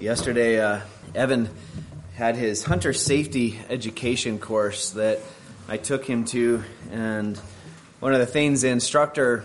Yesterday, Evan had his hunter safety education course that I took him to, and one of the things the instructor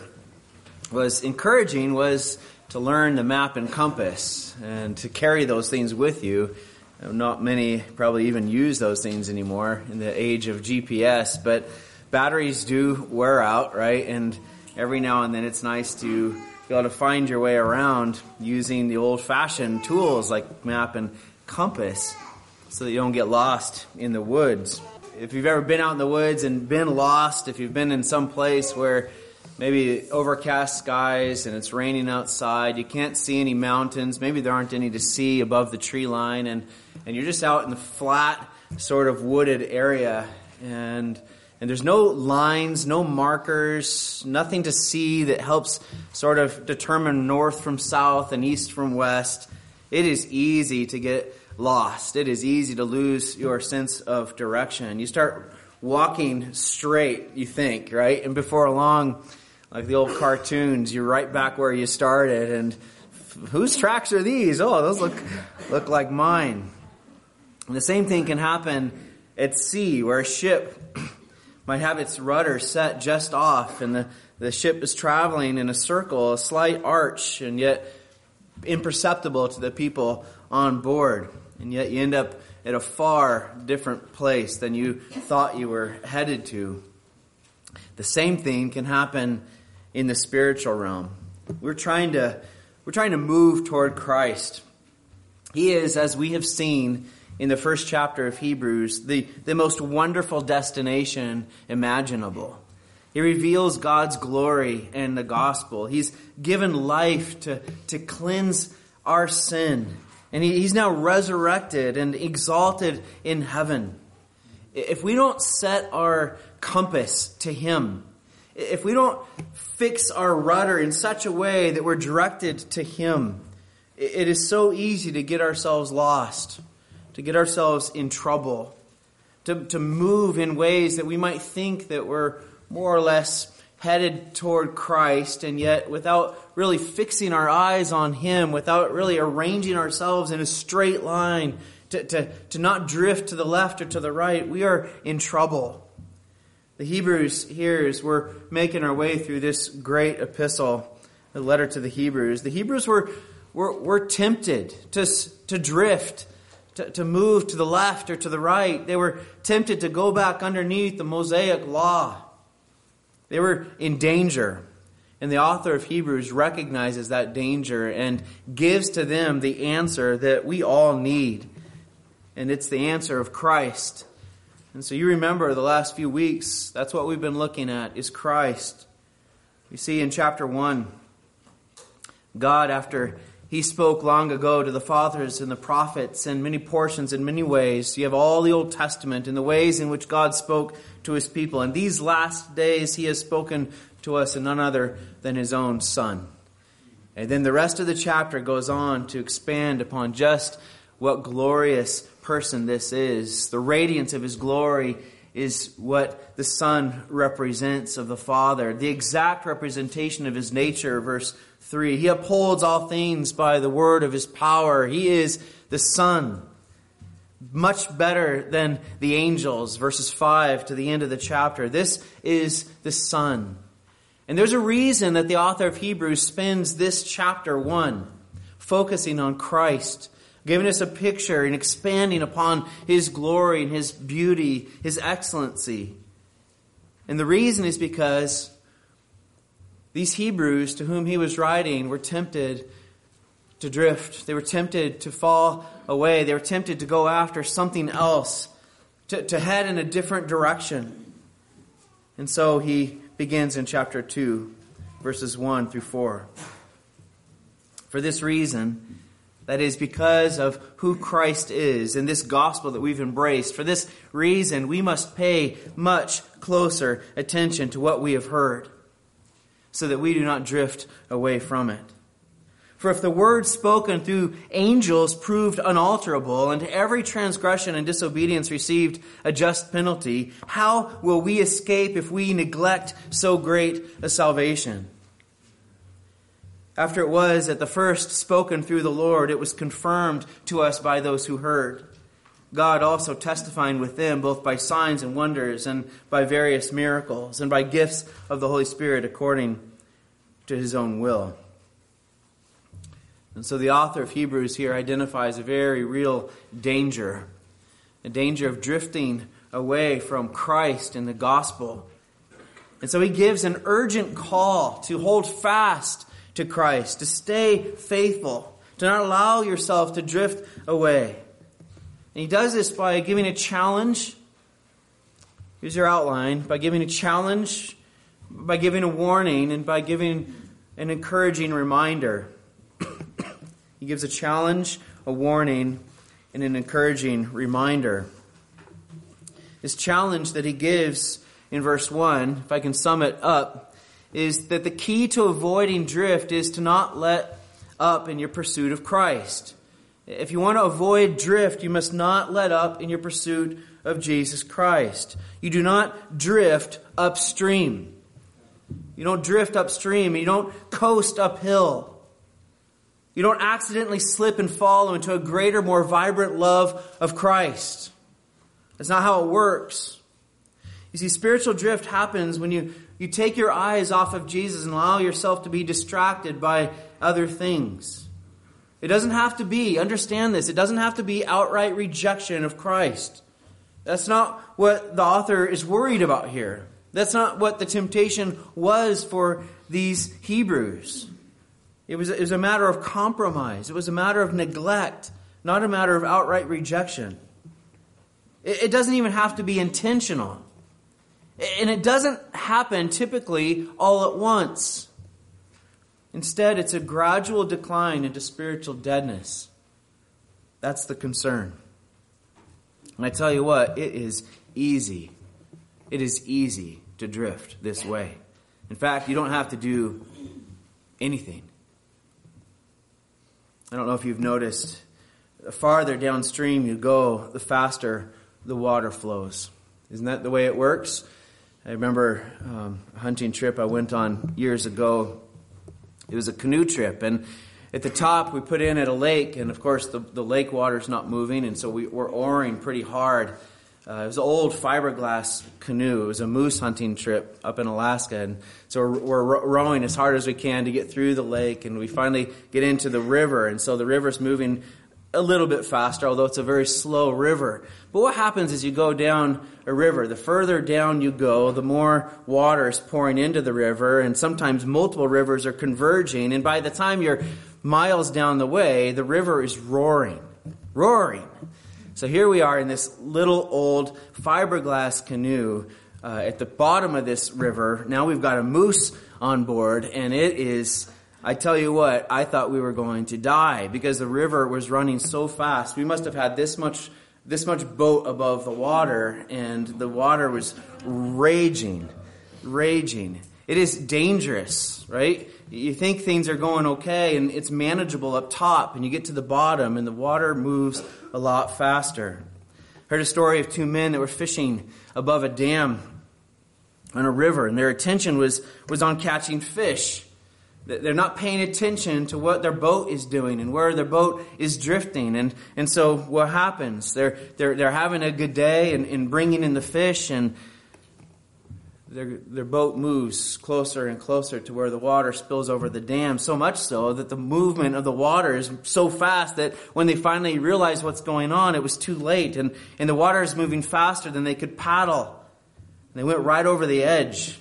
was encouraging was to learn the map and compass and to carry those things with you. Not many probably even use those things anymore in the age of GPS, but batteries do wear out, right? And every now and then it's nice to be able to find your way around using the old-fashioned tools like map and compass so that you don't get lost in the woods. If you've ever been out in the woods and been lost, if you've been in some place where maybe overcast skies and it's raining outside, you can't see any mountains, maybe there aren't any to see above the tree line, and you're just out in the flat sort of wooded area, and there's no lines, no markers, nothing to see that helps sort of determine north from south and east from west. It is easy to get lost. It is easy to lose your sense of direction. You start walking straight, you think, right? And before long, like the old cartoons, you're right back where you started. And whose tracks are these? Oh, those look like mine. And the same thing can happen at sea, where a ship might have its rudder set just off, and the ship is traveling in a circle, a slight arch, and yet imperceptible to the people on board. And yet you end up at a far different place than you thought you were headed to. The same thing can happen in the spiritual realm. We're trying to move toward Christ. He is, as we have seen in the first chapter of Hebrews, the most wonderful destination imaginable. He reveals God's glory in the gospel. He's given life to cleanse our sin. And he's now resurrected and exalted in heaven. If we don't set our compass to Him, if we don't fix our rudder in such a way that we're directed to Him, it is so easy to get ourselves lost, to get ourselves in trouble, to move in ways that we might think that we're more or less headed toward Christ, and yet without really fixing our eyes on Him, without really arranging ourselves in a straight line to not drift to the left or to the right, we are in trouble. The Hebrews here, as we're making our way through this great epistle, the letter to the Hebrews were tempted to drift, to move to the left or to the right. They were tempted to go back underneath the Mosaic law. They were in danger. And the author of Hebrews recognizes that danger and gives to them the answer that we all need. And it's the answer of Christ. And so you remember the last few weeks, that's what we've been looking at, is Christ. You see in chapter 1, God, after He spoke long ago to the fathers and the prophets in many portions, in many ways. You have all the Old Testament and the ways in which God spoke to His people. And these last days He has spoken to us in none other than His own Son. And then the rest of the chapter goes on to expand upon just what glorious person this is. The radiance of His glory is what the Son represents of the Father. The exact representation of His nature, verse 3. He upholds all things by the word of His power. He is the Son. Much better than the angels, verses 5 to the end of the chapter. This is the Son. And there's a reason that the author of Hebrews spends this chapter 1 focusing on Christ, giving us a picture and expanding upon His glory and His beauty, His excellency. And the reason is because these Hebrews to whom he was writing were tempted to drift. They were tempted to fall away. They were tempted to go after something else, to head in a different direction. And so he begins in chapter 2, verses 1 through 4. For this reason, that is because of who Christ is and this gospel that we've embraced, for this reason we must pay much closer attention to what we have heard, so that we do not drift away from it. For if the word spoken through angels proved unalterable, and every transgression and disobedience received a just penalty, how will we escape if we neglect so great a salvation? After it was at the first spoken through the Lord, it was confirmed to us by those who heard. God also testifying with them, both by signs and wonders, and by various miracles, and by gifts of the Holy Spirit according to his own will. And so the author of Hebrews here identifies a very real danger, a danger of drifting away from Christ and the gospel. And so he gives an urgent call to hold fast to Christ, to stay faithful, to not allow yourself to drift away. And he does this by giving a challenge. Here's your outline. By giving a challenge, by giving a warning, and by giving an encouraging reminder. He gives a challenge, a warning, and an encouraging reminder. This challenge that he gives in verse 1, if I can sum it up, is that the key to avoiding drift is to not let up in your pursuit of Christ. If you want to avoid drift, you must not let up in your pursuit of Jesus Christ. You do not drift upstream. You don't drift upstream. You don't coast uphill. You don't accidentally slip and fall into a greater, more vibrant love of Christ. That's not how it works. You see, spiritual drift happens when you take your eyes off of Jesus and allow yourself to be distracted by other things. It doesn't have to be, understand this, it doesn't have to be outright rejection of Christ. That's not what the author is worried about here. That's not what the temptation was for these Hebrews. It was a matter of compromise. It was a matter of neglect, not a matter of outright rejection. It doesn't even have to be intentional. And it doesn't happen typically all at once. Instead, it's a gradual decline into spiritual deadness. That's the concern. And I tell you what, it is easy. It is easy to drift this way. In fact, you don't have to do anything. I don't know if you've noticed, the farther downstream you go, the faster the water flows. Isn't that the way it works? I remember a hunting trip I went on years ago. It was a canoe trip, and at the top we put in at a lake, and of course the lake water's not moving, and so we're oaring pretty hard. It was an old fiberglass canoe. It was a moose hunting trip up in Alaska, and so we're rowing as hard as we can to get through the lake, and we finally get into the river, and so the river's moving a little bit faster, although it's a very slow river. But what happens is you go down a river. The further down you go, the more water is pouring into the river, and sometimes multiple rivers are converging, and by the time you're miles down the way, the river is roaring. So here we are in this little old fiberglass canoe at the bottom of this river. Now we've got a moose on board, and it is, I tell you what, I thought we were going to die because the river was running so fast. We must have had this much boat above the water, and the water was raging. It is dangerous, right? You think things are going okay, and it's manageable up top, and you get to the bottom, and the water moves a lot faster. Heard a story of two men that were fishing above a dam on a river, and their attention was on catching fish. They're not paying attention to what their boat is doing and where their boat is drifting. And so what happens? They're having a good day and bringing in the fish, and their boat moves closer and closer to where the water spills over the dam, so much so that the movement of the water is so fast that when they finally realize what's going on, it was too late. And the water is moving faster than they could paddle. And they went right over the edge.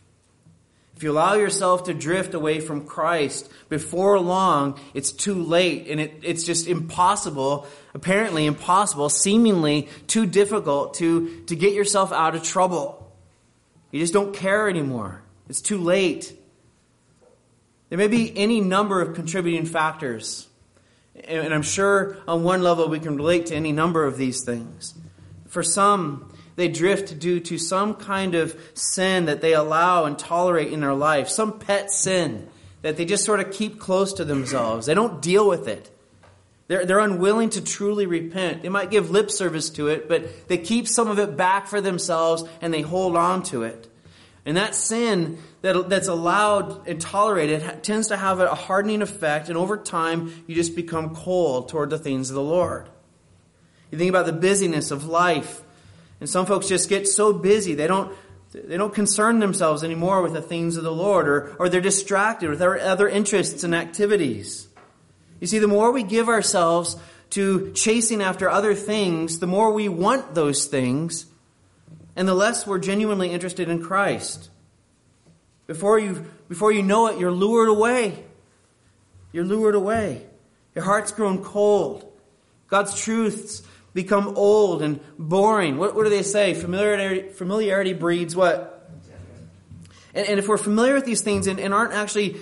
If you allow yourself to drift away from Christ, before long, it's too late. And it's just impossible, apparently impossible, seemingly too difficult to get yourself out of trouble. You just don't care anymore. It's too late. There may be any number of contributing factors. And I'm sure on one level we can relate to any number of these things. For some, they drift due to some kind of sin that they allow and tolerate in their life. Some pet sin that they just sort of keep close to themselves. They don't deal with it. They're unwilling to truly repent. They might give lip service to it, but they keep some of it back for themselves and they hold on to it. And that sin that's allowed and tolerated tends to have a hardening effect, and over time you just become cold toward the things of the Lord. You think about the busyness of life, and some folks just get so busy they don't concern themselves anymore with the things of the Lord, or they're distracted with other interests and activities. You see, the more we give ourselves to chasing after other things, the more we want those things, and the less we're genuinely interested in Christ. Before you know it, you're lured away. You're lured away. Your heart's grown cold. God's truths become old and boring. What do they say? Familiarity breeds what? And if we're familiar with these things and aren't actually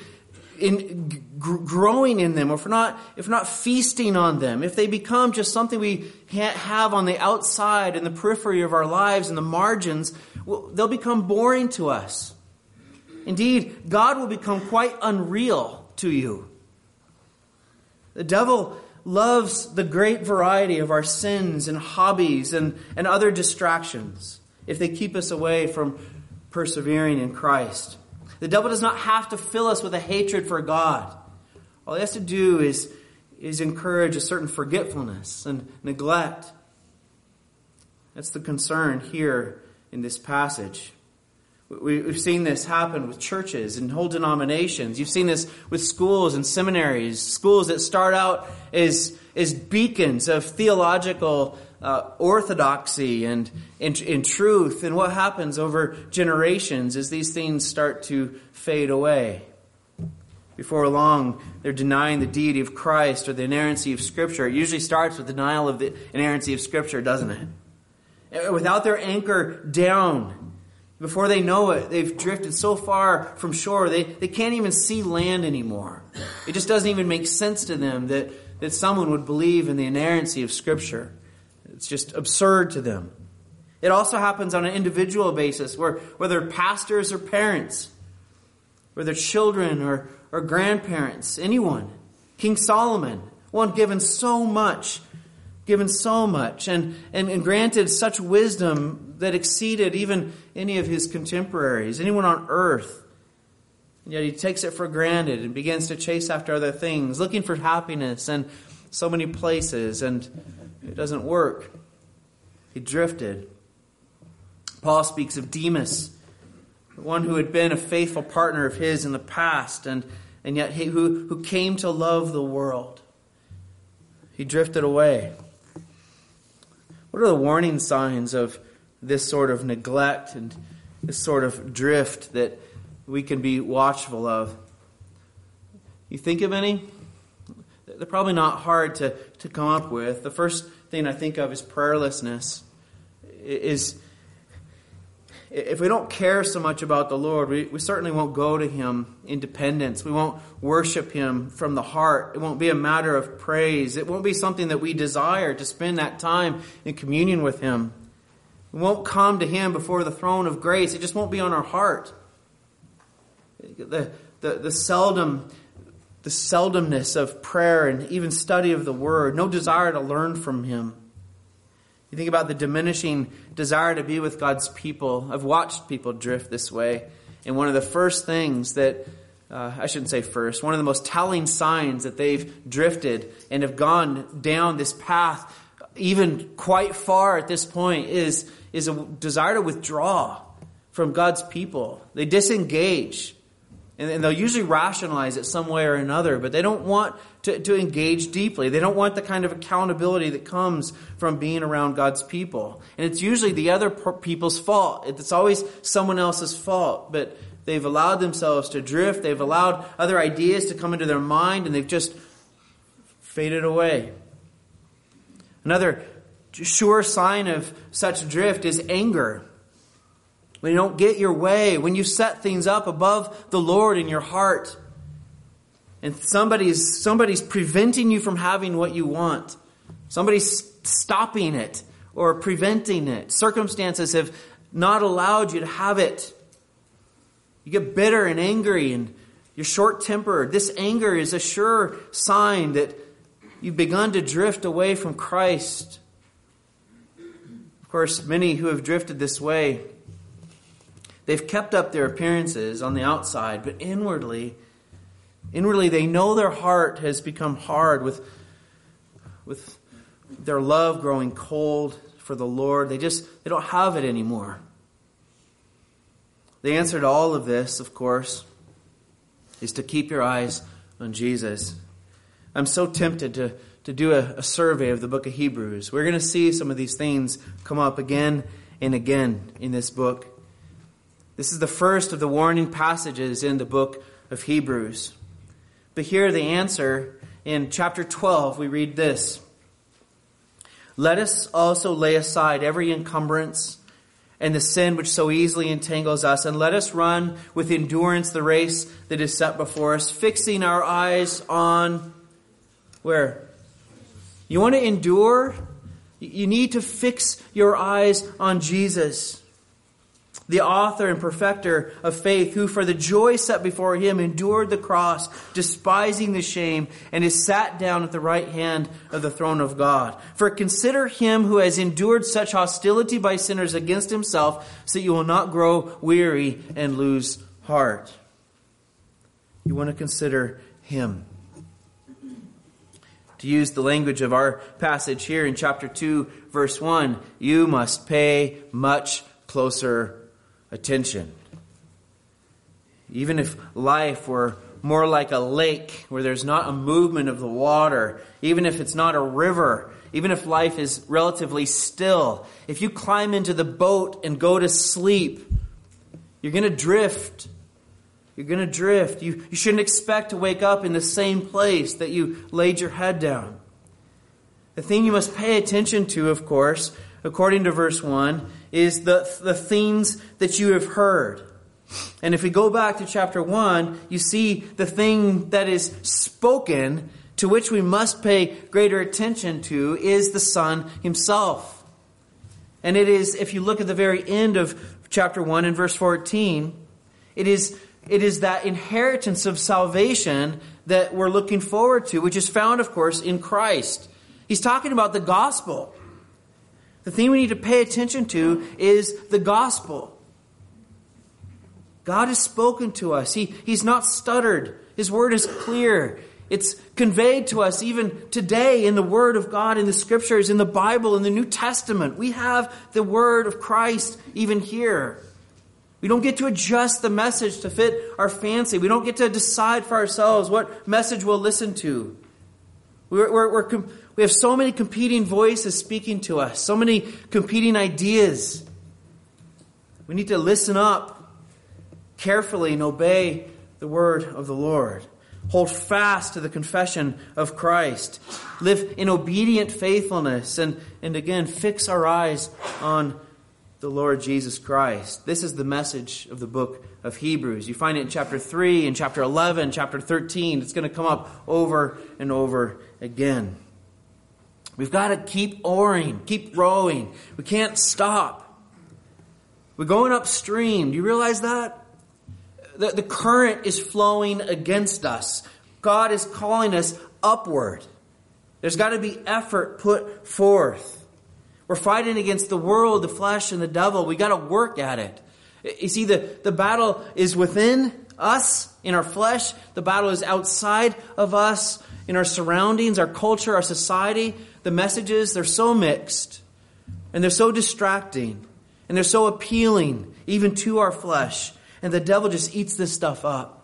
growing in them, or if not feasting on them, if they become just something we can't have on the outside, in the periphery of our lives, in the margins, they'll become boring to us. Indeed, God will become quite unreal to you. The devil loves the great variety of our sins and hobbies and other distractions if they keep us away from persevering in Christ. The devil does not have to fill us with a hatred for God. All he has to do is encourage a certain forgetfulness and neglect. That's the concern here in this passage. We've seen this happen with churches and whole denominations. You've seen this with schools and seminaries, schools that start out as beacons of theological orthodoxy and in truth. And what happens over generations is these things start to fade away. Before long, they're denying the deity of Christ or the inerrancy of Scripture. It usually starts with denial of the inerrancy of Scripture, doesn't it? Without their anchor down, before they know it, they've drifted so far from shore, they can't even see land anymore. It just doesn't even make sense to them that someone would believe in the inerrancy of Scripture. It's just absurd to them. It also happens on an individual basis, whether pastors or parents, whether children or grandparents, anyone. King Solomon, one given so much, and granted such wisdom that exceeded even any of his contemporaries, anyone on earth. And yet he takes it for granted and begins to chase after other things, looking for happiness in so many places, and it doesn't work. He drifted. Paul speaks of Demas, one who had been a faithful partner of his in the past, and yet who came to love the world. He drifted away. What are the warning signs of this sort of neglect and this sort of drift that we can be watchful of? You think of any? They're probably not hard to come up with. The first thing I think of is prayerlessness. If we don't care so much about the Lord, we certainly won't go to Him in dependence. We won't worship Him from the heart. It won't be a matter of praise. It won't be something that we desire to spend that time in communion with Him. We won't come to Him before the throne of grace. It just won't be on our heart. The seldomness of prayer and even study of the Word. No desire to learn from Him. You think about the diminishing desire to be with God's people. I've watched people drift this way. And one of the first things that, I shouldn't say first, one of the most telling signs that they've drifted and have gone down this path even quite far at this point is a desire to withdraw from God's people. They disengage. And they'll usually rationalize it some way or another, but they don't want to engage deeply. They don't want the kind of accountability that comes from being around God's people. And it's usually the other people's fault. It's always someone else's fault. But they've allowed themselves to drift. They've allowed other ideas to come into their mind, and they've just faded away. Another sure sign of such drift is anger. When you don't get your way, when you set things up above the Lord in your heart, and somebody's preventing you from having what you want. Somebody's stopping it or preventing it. Circumstances have not allowed you to have it. You get bitter and angry and you're short-tempered. This anger is a sure sign that you've begun to drift away from Christ. Of course, many who have drifted this way, They've kept up their appearances on the outside, but inwardly they know their heart has become hard with their love growing cold for the Lord. They don't have it anymore. The answer to all of this, of course, is to keep your eyes on Jesus. I'm so tempted to do a survey of the book of Hebrews. We're going to see some of these things come up again and again in this book. This is the first of the warning passages in the book of Hebrews. But here the answer in chapter 12, we read this. Let us also lay aside every encumbrance and the sin which so easily entangles us, and let us run with endurance the race that is set before us, fixing our eyes on where? You want to endure? You need to fix your eyes on Jesus, the author and perfecter of faith, who for the joy set before him endured the cross, despising the shame, and is sat down at the right hand of the throne of God. For consider him who has endured such hostility by sinners against himself, so that you will not grow weary and lose heart. You want to consider him. To use the language of our passage here in chapter 2, verse 1, you must pay much closer attention. Even if life were more like a lake where there's not a movement of the water, even if it's not a river, even if life is relatively still, if you climb into the boat and go to sleep, you're going to drift. You're going to drift. You shouldn't expect to wake up in the same place that you laid your head down. The thing you must pay attention to, of course, according to verse 1, is the things that you have heard. And if we go back to chapter 1, you see the thing that is spoken, to which we must pay greater attention to, is the Son himself. And it is, if you look at the very end of chapter 1 and verse 14, it is that inheritance of salvation that we're looking forward to, which is found, of course, in Christ. He's talking about the gospel. The thing we need to pay attention to is the gospel. God has spoken to us. He's not stuttered. His word is clear. It's conveyed to us even today in the word of God, in the scriptures, in the Bible, in the New Testament. We have the word of Christ even here. We don't get to adjust the message to fit our fancy. We don't get to decide for ourselves what message we'll listen to. We have so many competing voices speaking to us, so many competing ideas. We need to listen up carefully and obey the word of the Lord. Hold fast to the confession of Christ. Live in obedient faithfulness and again, fix our eyes on the Lord Jesus Christ. This is the message of the book of Hebrews. You find it in chapter 3, in chapter 11, chapter 13. It's going to come up over and over again. We've got to keep oaring, keep rowing. We can't stop. We're going upstream. Do you realize that? The current is flowing against us. God is calling us upward. There's got to be effort put forth. We're fighting against the world, the flesh, and the devil. We got to work at it. You see, the battle is within us, in our flesh. The battle is outside of us, in our surroundings, our culture, our society. The messages, they're so mixed. And they're so distracting. And they're so appealing, even to our flesh. And the devil just eats this stuff up.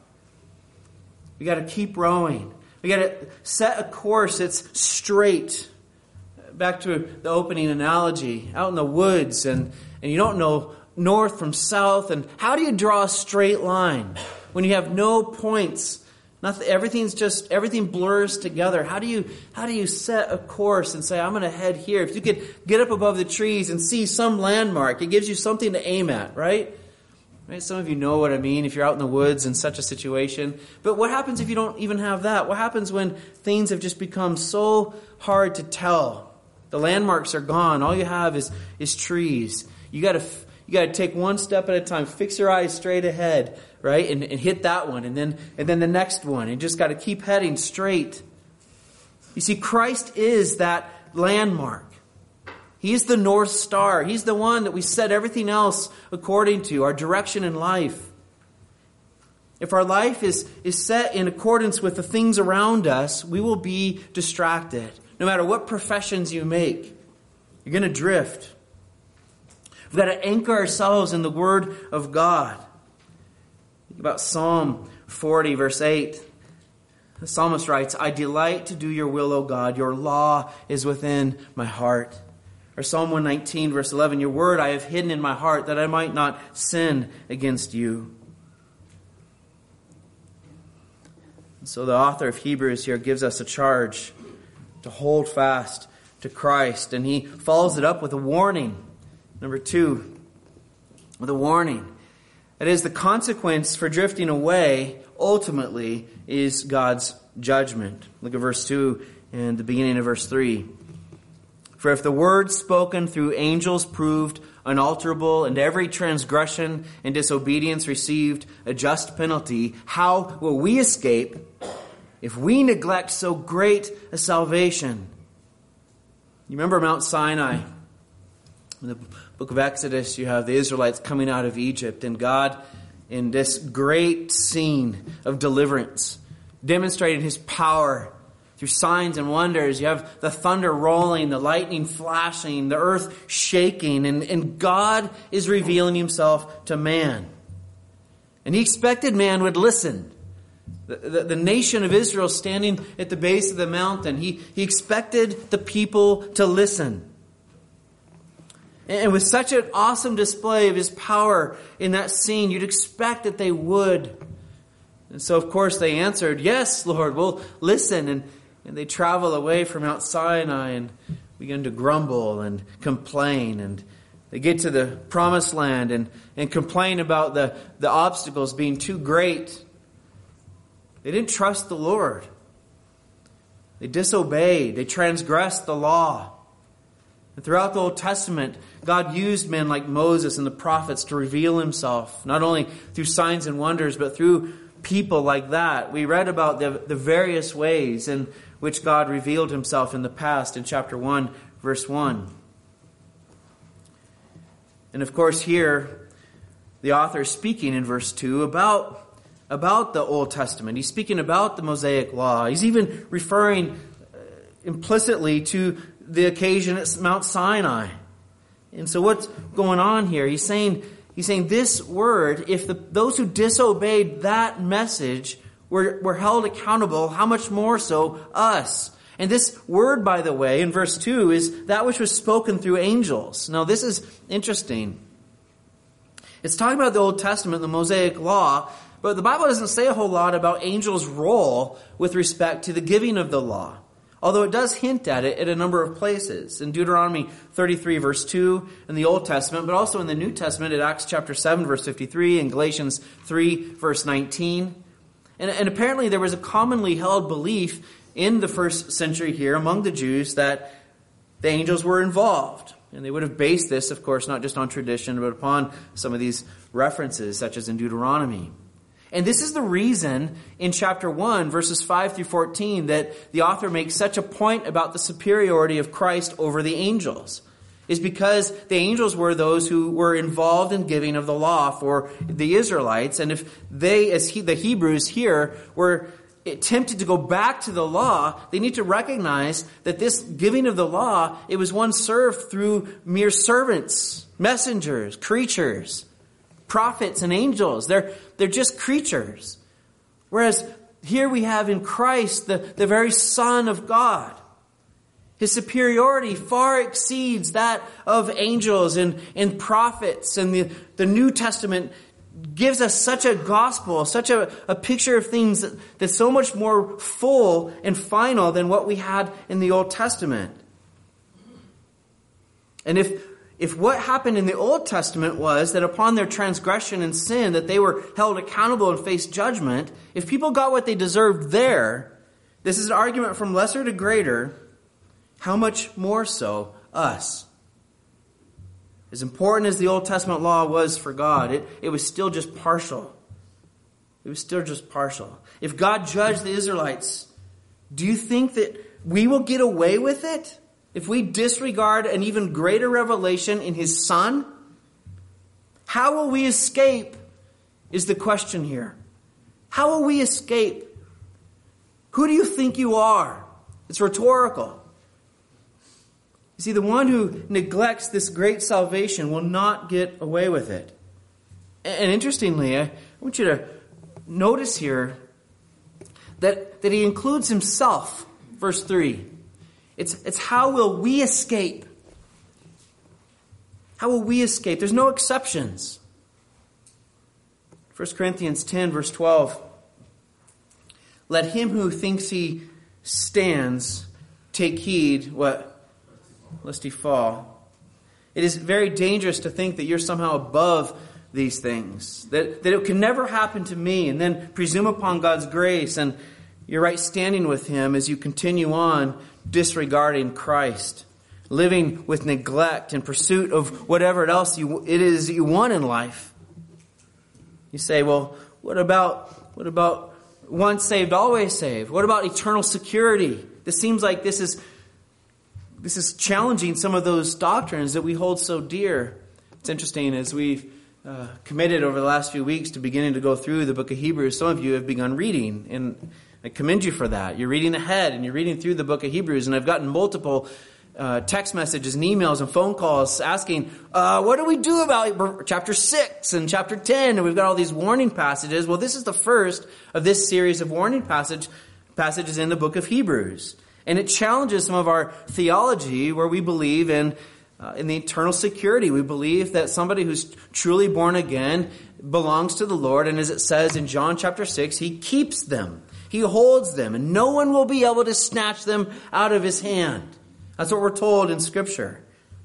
We got to keep rowing. We got to set a course that's straight. Back to the opening analogy, out in the woods, and you don't know north from south. And how do you draw a straight line when you have no points? Everything blurs together. How do you set a course and say, I'm going to head here? If you could get up above the trees and see some landmark, it gives you something to aim at, right? Right? Some of you know what I mean if you're out in the woods in such a situation. But what happens if you don't even have that? What happens when things have just become so hard to tell? The landmarks are gone. All you have is trees. You got to take one step at a time. Fix your eyes straight ahead, right? And hit that one, and then the next one. And just got to keep heading straight. You see, Christ is that landmark. He's the North Star. He's the one that we set everything else according to, our direction in life. If our life is set in accordance with the things around us, we will be distracted. No matter what professions you make, you're going to drift. We've got to anchor ourselves in the Word of God. Think about Psalm 40, verse 8. The psalmist writes, I delight to do your will, O God. Your law is within my heart. Or Psalm 119, verse 11, your word I have hidden in my heart that I might not sin against you. And so the author of Hebrews here gives us a charge to hold fast to Christ. And he follows it up with a warning. Number 2, with a warning. That is, the consequence for drifting away ultimately is God's judgment. Look at verse 2 and the beginning of verse 3. For if the word spoken through angels proved unalterable, and every transgression and disobedience received a just penalty, how will we escape if we neglect so great a salvation? You remember Mount Sinai? In the book of Exodus, you have the Israelites coming out of Egypt, and God, in this great scene of deliverance, demonstrating His power through signs and wonders. You have the thunder rolling, the lightning flashing, the earth shaking, and God is revealing Himself to man. And He expected man would listen. The nation of Israel standing at the base of the mountain, He expected the people to listen. And with such an awesome display of His power in that scene, you'd expect that they would. And so, of course, they answered, yes, Lord, we'll listen. And they travel away from Mount Sinai and begin to grumble and complain. And they get to the promised land and complain about the obstacles being too great. They didn't trust the Lord. They disobeyed. They transgressed the law. And throughout the Old Testament, God used men like Moses and the prophets to reveal Himself, not only through signs and wonders, but through people like that. We read about the various ways in which God revealed Himself in the past in chapter 1, verse 1. And of course here, the author is speaking in verse 2 about the Old Testament. He's speaking about the Mosaic Law. He's even referring implicitly to the occasion at Mount Sinai. And so what's going on here? He's saying this word, if those who disobeyed that message were held accountable, how much more so us? And this word, by the way, in verse 2, is that which was spoken through angels. Now, this is interesting. It's talking about the Old Testament, the Mosaic Law, but the Bible doesn't say a whole lot about angels' role with respect to the giving of the law. Although it does hint at it at a number of places. In Deuteronomy 33, verse 2, in the Old Testament, but also in the New Testament at Acts chapter 7, verse 53, and Galatians 3, verse 19. And apparently there was a commonly held belief in the first century here among the Jews that the angels were involved. And they would have based this, of course, not just on tradition, but upon some of these references, such as in Deuteronomy. And this is the reason in chapter 1, verses 5 through 14, that the author makes such a point about the superiority of Christ over the angels. Is because the angels were those who were involved in giving of the law for the Israelites. And if they, the Hebrews here, were tempted to go back to the law, they need to recognize that this giving of the law, it was one served through mere servants, messengers, creatures, prophets and angels. They're just creatures. Whereas here we have in Christ the very Son of God. His superiority far exceeds that of angels and prophets. And the New Testament gives us such a gospel, such a picture of things that's so much more full and final than what we had in the Old Testament. And if what happened in the Old Testament was that upon their transgression and sin that they were held accountable and faced judgment, if people got what they deserved there, this is an argument from lesser to greater. How much more so us? As important as the Old Testament law was for God, it was still just partial. It was still just partial. If God judged the Israelites, do you think that we will get away with it? if we disregard an even greater revelation in His Son, how will we escape is the question here. How will we escape? Who do you think you are? It's rhetorical. You see, the one who neglects this great salvation will not get away with it. And interestingly, I want you to notice here that he includes himself. Verse 3. It's how will we escape? How will we escape? There's no exceptions. 1 Corinthians 10, verse 12. Let him who thinks he stands take heed, what? Lest he fall. It is very dangerous to think that you're somehow above these things. That it can never happen to me, and then presume upon God's grace and your right standing with Him as you continue on disregarding Christ, living with neglect in pursuit of whatever else it is that you want in life. You say, well, what about once saved, always saved? What about eternal security? This seems like this is challenging some of those doctrines that we hold so dear. It's interesting, as we've committed over the last few weeks to beginning to go through the book of Hebrews, some of you have begun reading, and I commend you for that. You're reading ahead, and you're reading through the book of Hebrews, and I've gotten multiple text messages and emails and phone calls asking, what do we do about chapter 6 and chapter 10? And we've got all these warning passages. Well, this is the first of this series of warning passages in the book of Hebrews. And it challenges some of our theology where we believe in the eternal security. We believe that somebody who's truly born again belongs to the Lord. And as it says in John chapter 6, He keeps them. He holds them. And no one will be able to snatch them out of His hand. That's what we're told in Scripture.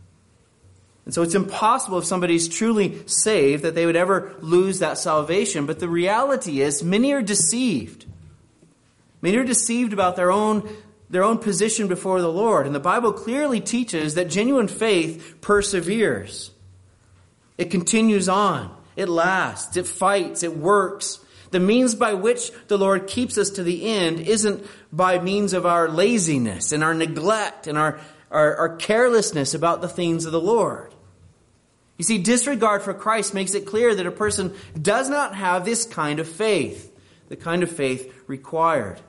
And so it's impossible if somebody's truly saved that they would ever lose that salvation. But the reality is many are deceived. Many are deceived about their own position before the Lord. And the Bible clearly teaches that genuine faith perseveres. It continues on. It lasts. It fights. It works. The means by which the Lord keeps us to the end isn't by means of our laziness and our neglect and our carelessness about the things of the Lord. You see, disregard for Christ makes it clear that a person does not have this kind of faith, the kind of faith required.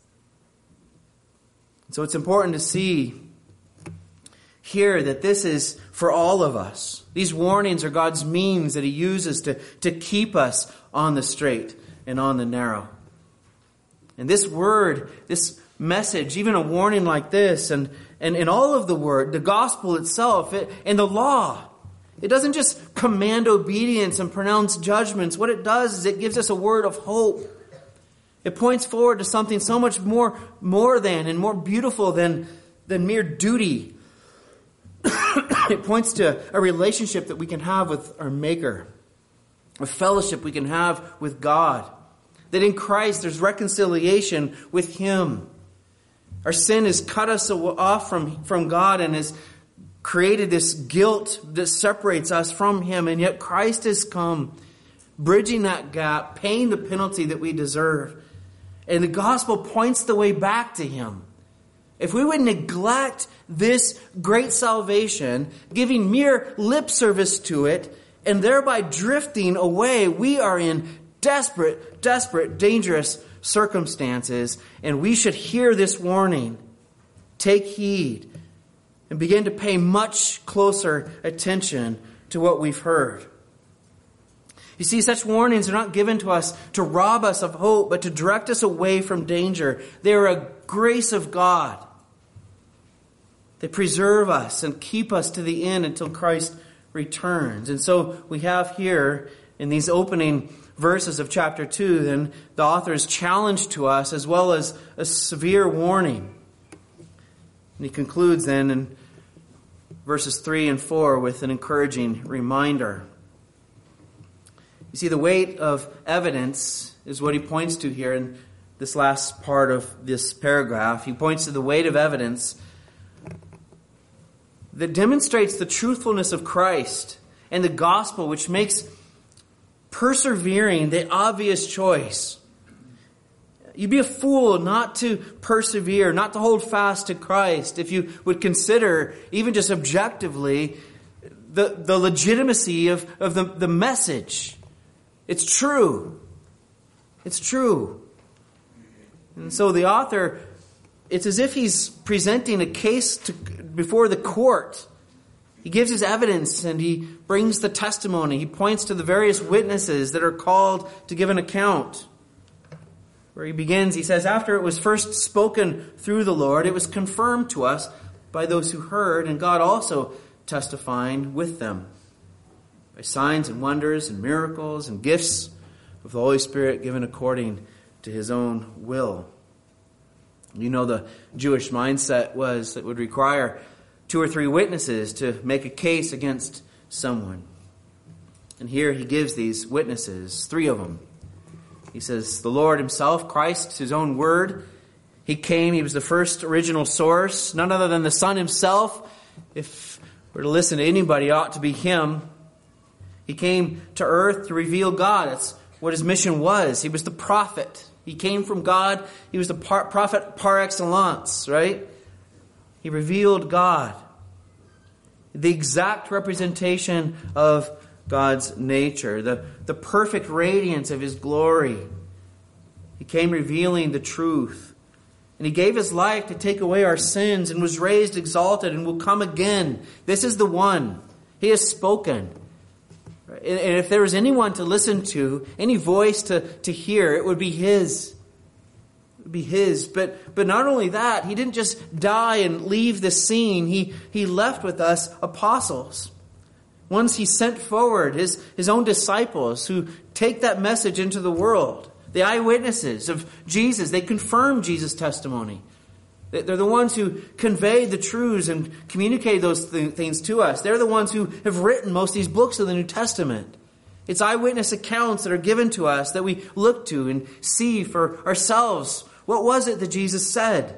So it's important to see here that this is for all of us. These warnings are God's means that He uses to keep us on the straight and on the narrow. And this word, this message, even a warning like this, and all of the word, the gospel itself, and the law, it doesn't just command obedience and pronounce judgments. What it does is it gives us a word of hope. It points forward to something so much more than and more beautiful than mere duty. It points to a relationship that we can have with our Maker, a fellowship we can have with God. That in Christ there's reconciliation with Him. Our sin has cut us off from God and has created this guilt that separates us from Him. And yet Christ has come, bridging that gap, paying the penalty that we deserve. And the gospel points the way back to Him. If we would neglect this great salvation, giving mere lip service to it, and thereby drifting away, we are in desperate, dangerous circumstances. And we should hear this warning. Take heed and begin to pay much closer attention to what we've heard. You see, such warnings are not given to us to rob us of hope, but to direct us away from danger. They are a grace of God. They preserve us and keep us to the end until Christ returns. And so we have here in these opening verses of chapter 2, then the author's challenge to us as well as a severe warning. And he concludes then in verses 3 and 4 with an encouraging reminder. You see, the weight of evidence is what he points to here in this last part of this paragraph. He points to the weight of evidence that demonstrates the truthfulness of Christ and the gospel, which makes persevering the obvious choice. You'd be a fool not to persevere, not to hold fast to Christ if you would consider, even just objectively, the legitimacy of the message. It's true. It's true. And so the author, it's as if he's presenting a case before the court. He gives his evidence and he brings the testimony. He points to the various witnesses that are called to give an account. Where he begins, he says, after it was first spoken through the Lord, it was confirmed to us by those who heard, and God also testifying with them, by signs and wonders and miracles and gifts of the Holy Spirit given according to his own will. You know, the Jewish mindset was that it would require 2 or 3 witnesses to make a case against someone. And here he gives these witnesses, 3 of them. He says, the Lord himself, Christ, his own word. He came, he was the first original source, none other than the Son himself. If we're to listen to anybody, it ought to be him. He came to earth to reveal God. That's what his mission was. He was the prophet. He came from God. He was the prophet par excellence, right? He revealed God. The exact representation of God's nature. The perfect radiance of his glory. He came revealing the truth. And he gave his life to take away our sins and was raised, exalted, and will come again. This is the one. He has spoken. And if there was anyone to listen to, any voice to hear, it would be his. It would be his. But not only that, he didn't just die and leave the scene. He left with us apostles. Once he sent forward his own disciples who take that message into the world. The eyewitnesses of Jesus, they confirm Jesus' testimony. They're the ones who convey the truths and communicate those things to us. They're the ones who have written most of these books of the New Testament. It's eyewitness accounts that are given to us that we look to and see for ourselves. What was it that Jesus said?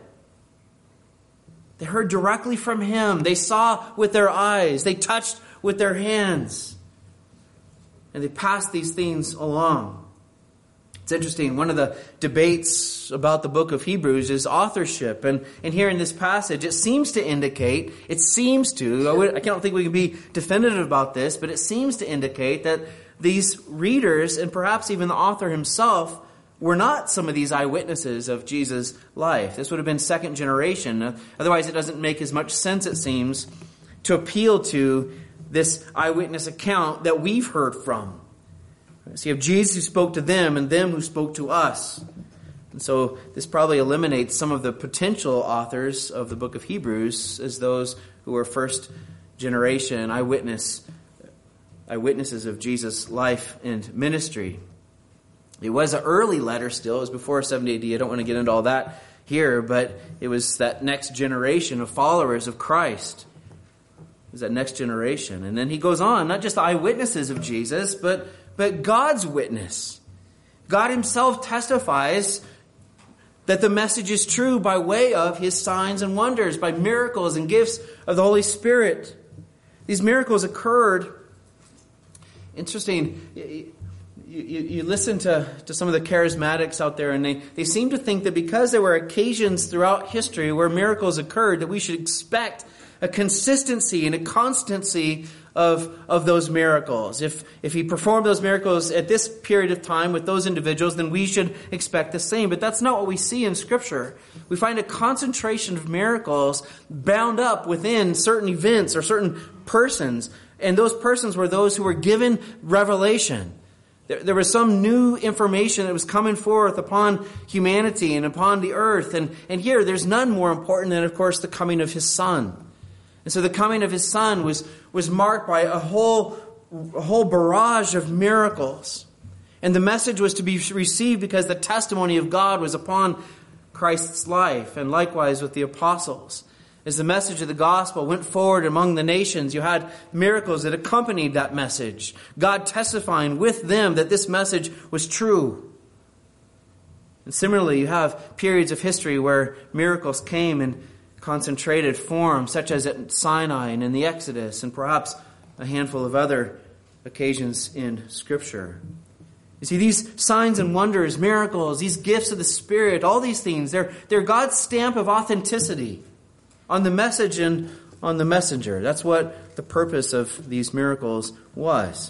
They heard directly from him. They saw with their eyes. They touched with their hands. And they passed these things along. It's interesting, one of the debates about the book of Hebrews is authorship. And here in this passage, it seems to indicate, I don't think we can be definitive about this, but it seems to indicate that these readers, and perhaps even the author himself, were not some of these eyewitnesses of Jesus' life. This would have been second generation. Otherwise, it doesn't make as much sense, it seems, to appeal to this eyewitness account that we've heard from. So you have Jesus who spoke to them and them who spoke to us. And so this probably eliminates some of the potential authors of the book of Hebrews as those who were first generation eyewitnesses of Jesus' life and ministry. It was an early letter still. It was before 70 AD. I don't want to get into all that here, but it was that next generation of followers of Christ. It was that next generation. And then he goes on, not just the eyewitnesses of Jesus, but God's witness. God himself testifies that the message is true by way of his signs and wonders, by miracles and gifts of the Holy Spirit. These miracles occurred. Interesting. You listen to some of the charismatics out there, and they seem to think that because there were occasions throughout history where miracles occurred, that we should expect a consistency and a constancy of those miracles. If he performed those miracles at this period of time with those individuals, then we should expect the same. But that's not what we see in Scripture. We find a concentration of miracles bound up within certain events or certain persons. And those persons were those who were given revelation. There was some new information that was coming forth upon humanity and upon the earth. And here, there's none more important than, of course, the coming of his Son. And so the coming of his Son was marked by a whole barrage of miracles. And the message was to be received because the testimony of God was upon Christ's life, and likewise with the apostles. As the message of the gospel went forward among the nations, you had miracles that accompanied that message. God testifying with them that this message was true. And similarly, you have periods of history where miracles came in concentrated form, such as at Sinai and in the Exodus, and perhaps a handful of other occasions in Scripture. You see, these signs and wonders, miracles, these gifts of the Spirit, all these things, they're God's stamp of authenticity on the message and on the messenger. That's what the purpose of these miracles was.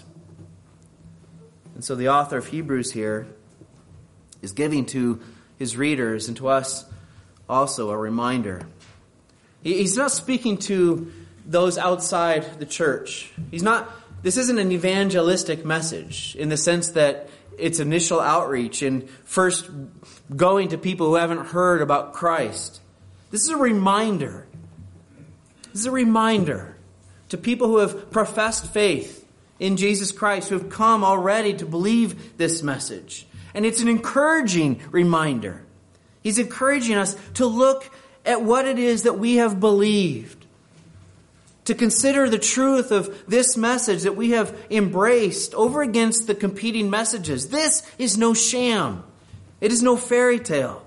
And so the author of Hebrews here is giving to his readers and to us also a reminder. He's not speaking to those outside the church. This isn't an evangelistic message in the sense that it's initial outreach and first going to people who haven't heard about Christ. This is a reminder. This is a reminder to people who have professed faith in Jesus Christ, who have come already to believe this message. And it's an encouraging reminder. He's encouraging us to look at what it is that we have believed, to consider the truth of this message that we have embraced over against the competing messages. This is no sham. It is no fairy tale.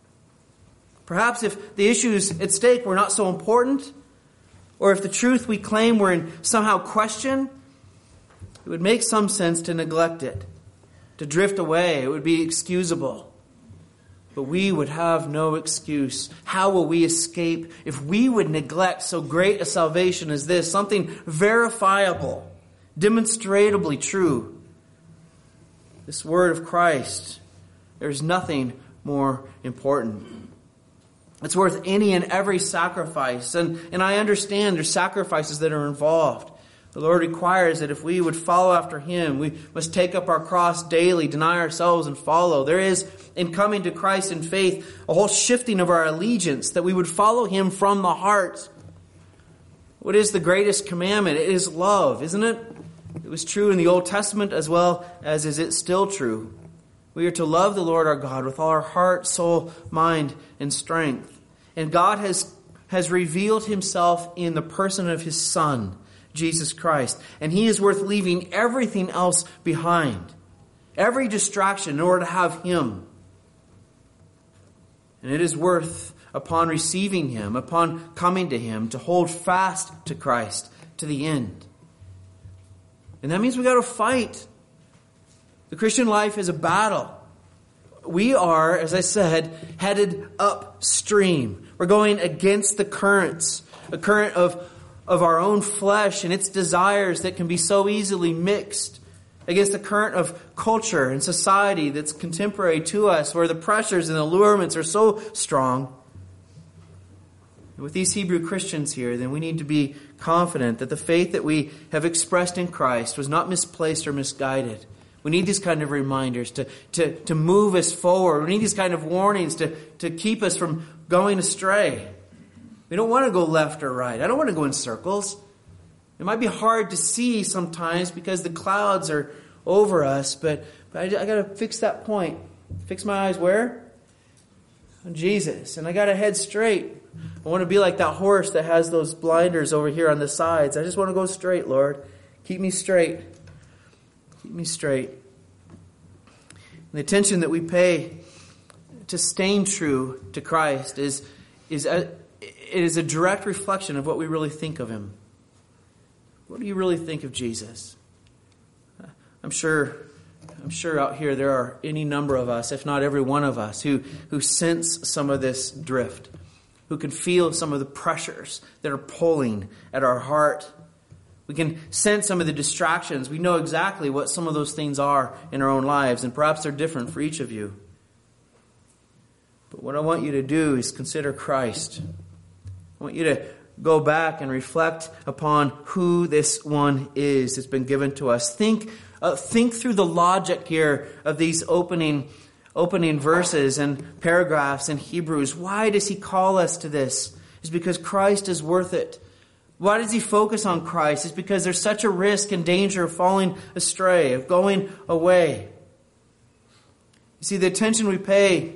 Perhaps if the issues at stake were not so important, or if the truth we claim were in somehow question, it would make some sense to neglect it, to drift away. It would be excusable. But we would have no excuse. How will we escape if we would neglect so great a salvation as this? Something verifiable, demonstrably true. This word of Christ. There's nothing more important. It's worth any and every sacrifice. And I understand there's sacrifices that are involved. The Lord requires that if we would follow after Him, we must take up our cross daily, deny ourselves, and follow. There is, in coming to Christ in faith, a whole shifting of our allegiance, that we would follow Him from the heart. What is the greatest commandment? It is love, isn't it? It was true in the Old Testament as well as is it still true. We are to love the Lord our God with all our heart, soul, mind, and strength. And God has revealed Himself in the person of His Son, Jesus Christ. And He is worth leaving everything else behind. Every distraction in order to have Him. And it is worth, upon receiving Him, upon coming to Him, to hold fast to Christ to the end. And that means we got to fight. The Christian life is a battle. We are, as I said, headed upstream. We're going against the currents, a current of our own flesh and its desires that can be so easily mixed, against the current of culture and society that's contemporary to us, where the pressures and allurements are so strong. And with these Hebrew Christians here, then we need to be confident that the faith that we have expressed in Christ was not misplaced or misguided. We need these kind of reminders to move us forward. We need these kind of warnings to keep us from going astray. We don't want to go left or right. I don't want to go in circles. It might be hard to see sometimes because the clouds are over us, but I got to fix that point. Fix my eyes where? On Jesus. And I got to head straight. I want to be like that horse that has those blinders over here on the sides. I just want to go straight, Lord. Keep me straight. Keep me straight. And the attention that we pay to staying true to Christ is a direct reflection of what we really think of Him. What do you really think of Jesus? I'm sure out here there are any number of us, if not every one of us, who sense some of this drift, who can feel some of the pressures that are pulling at our heart. We can sense some of the distractions. We know exactly what some of those things are in our own lives, and perhaps they're different for each of you. But what I want you to do is consider Christ. I want you to go back and reflect upon who this one is that's been given to us. Think through the logic here of these opening verses and paragraphs in Hebrews. Why does he call us to this? It's because Christ is worth it. Why does he focus on Christ? It's because there's such a risk and danger of falling astray, of going away. You see, the attention we pay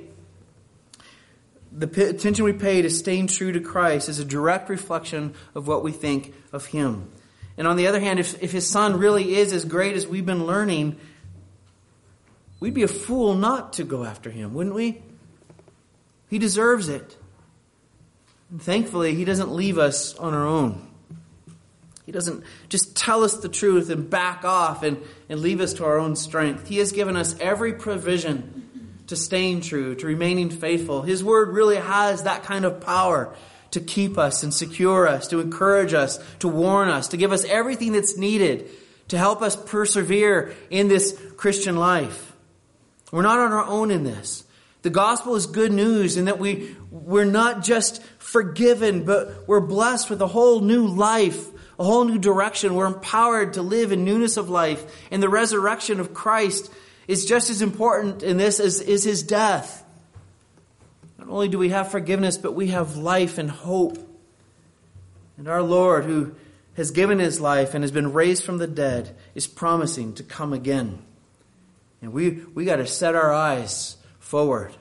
to staying true to Christ is a direct reflection of what we think of Him. And on the other hand, if His Son really is as great as we've been learning, we'd be a fool not to go after Him, wouldn't we? He deserves it. And thankfully, He doesn't leave us on our own. He doesn't just tell us the truth and back off and leave us to our own strength. He has given us every provision to staying true, to remaining faithful. His word really has that kind of power to keep us and secure us, to encourage us, to warn us, to give us everything that's needed to help us persevere in this Christian life. We're not on our own in this. The gospel is good news in that we're not just forgiven, but we're blessed with a whole new life, a whole new direction. We're empowered to live in newness of life. And the resurrection of Christ is just as important in this as is his death. Not only do we have forgiveness, but we have life and hope. And our Lord, who has given his life and has been raised from the dead, is promising to come again. And we got to set our eyes forward.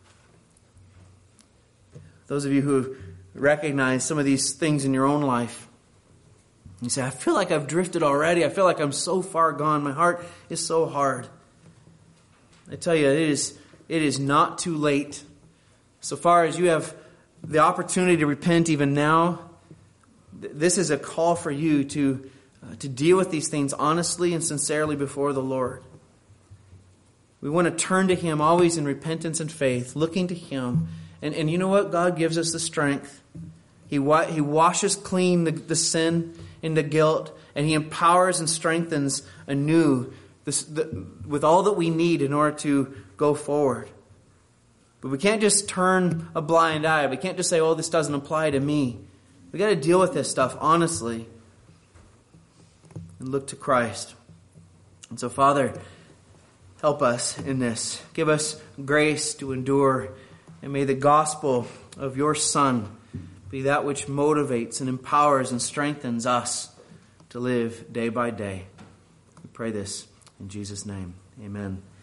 Those of you who recognize some of these things in your own life, you say, I feel like I've drifted already. I feel like I'm so far gone. My heart is so hard. I tell you, it is not too late. So far as you have the opportunity to repent even now, this is a call for you to deal with these things honestly and sincerely before the Lord. We want to turn to him always in repentance and faith, looking to him. And you know what? God gives us the strength. He washes clean the sin and the guilt, and he empowers and strengthens anew with all that we need in order to go forward. But we can't just turn a blind eye. We can't just say, oh, this doesn't apply to me. We got to deal with this stuff honestly and look to Christ. And so, Father, help us in this. Give us grace to endure. And may the gospel of your Son be that which motivates and empowers and strengthens us to live day by day. We pray this in Jesus' name. Amen.